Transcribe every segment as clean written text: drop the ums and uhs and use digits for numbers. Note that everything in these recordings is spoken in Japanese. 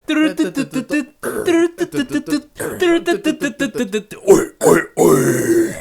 トゥルルトゥトゥトゥトゥトゥルルトゥトゥトゥトゥトゥルルトゥトゥトゥトゥトゥトゥトゥおいおいおい。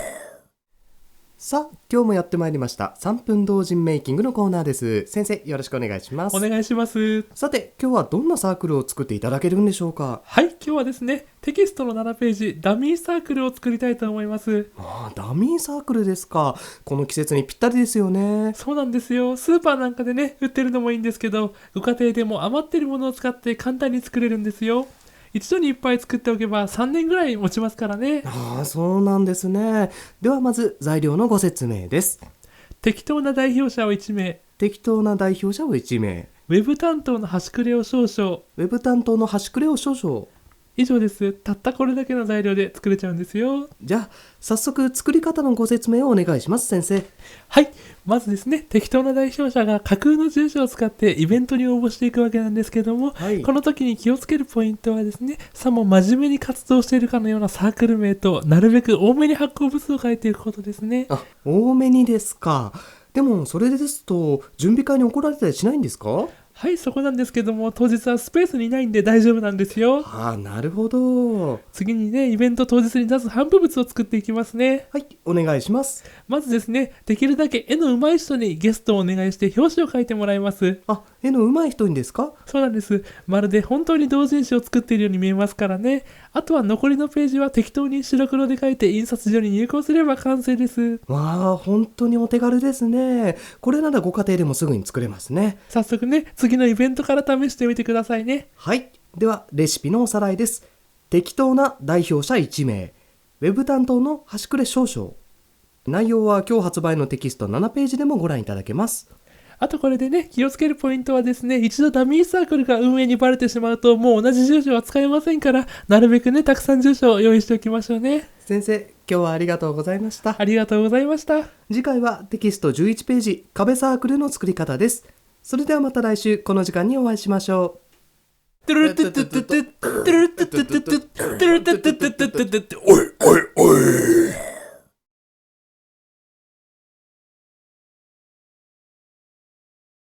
さあ、今日もやってまいりました3分同人メイキングのコーナーです。先生、よろしくお願いします。 お願いします。 さて、今日はどんなサークルを作っていただけるんでしょうか？ はい、今日はですね、テキストの7ページダミーサークルを作りたいと思います。 ダミーサークルですか。この季節にぴったりですよね。 そうなんですよ。スーパーなんかでね売ってるのもいいんですけど、ご家庭でも余ってるものを使って簡単に作れるんですよ。一度にいっぱい作っておけば3年ぐらい持ちますからね。 そうなんですね。ではまず材料のご説明です。 適当な代表者を1名、 適当な代表者を1名、 ウェブ担当の端くれを少々、 ウェブ担当の端くれを少々。 以上です。たったこれだけの材料で作れちゃうんですよ。 じゃあ早速作り方のご説明をお願いします。先生。 はい、まずですね、適当な代表者が架空の住所を使ってイベントに応募していくわけなんですけども、 はい、 この時に気をつけるポイントはですね、さも真面目に活動しているかのようなサークル名となるべく多めに発行部数を書いていくことですね。 多めにですか。でもそれですと準備会に怒られたりしないんですか？ はい、そこなんですけども、当日はスペースにないんで大丈夫なんですよ。 なるほど。 次にね、イベント当日に出す頒布物を作っていきますね。 はい、お願いします。 まずですね、できるだけ絵の上手い人にゲストをお願いして表紙を書いてもらいます。 絵の上手い人にですか？ そうなんです。まるで本当に同人誌を作っているように見えますからね。あとは残りのページは適当に白黒で書いて印刷所に入稿すれば完成です。 本当にお手軽ですね。これならご家庭でもすぐに作れますね。 早速ね、次のイベントから試してみてくださいね。 はい、ではレシピのおさらいです。適当な代表者1名、ウェブ担当の端くれ少々。内容は今日発売のテキスト7ページでもご覧いただけます。 あとこれでね、気をつけるポイントはですね、一度ダミーサークルが運営にバレてしまうともう同じ住所は使えませんから、なるべくね、たくさん住所を用意しておきましょうね。 先生、今日はありがとうございました。 ありがとうございました。 次回はテキスト11ページ壁サークルの作り方です。それではまた来週この時間にお会いしましょう。 トゥルルトゥトゥトゥトゥトゥルルトゥトゥトゥトゥトゥルルトゥトゥトゥトゥトゥおい